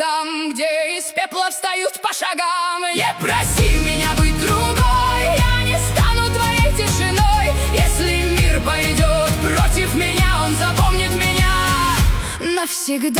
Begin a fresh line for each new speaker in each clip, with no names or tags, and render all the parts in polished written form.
там, где из пепла встают по шагам. Не проси меня быть другой, я не стану твоей тишиной. Если мир пойдет против меня, он запомнит меня навсегда.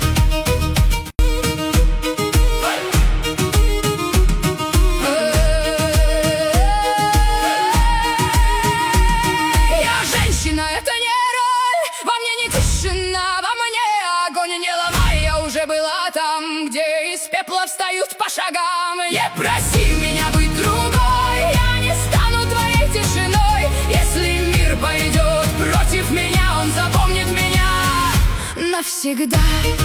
Это не роль, во мне не тишина, во мне огонь. Не ломай, я уже была там, где из пепла встают по шагам. Не проси меня быть другой, я не стану твоей тишиной. Если мир пойдет против меня, он запомнит меня навсегда.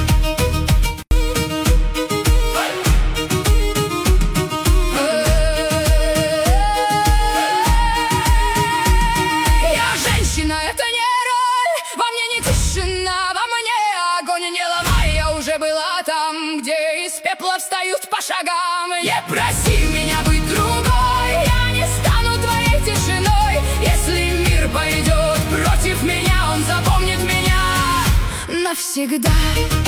Это не роль, во мне не тишина, во мне огонь. Не ломай, я уже была там, где из пепла встают по шагам. Не проси меня быть другой, я не стану твоей тишиной. Если мир пойдет против меня, он запомнит меня навсегда.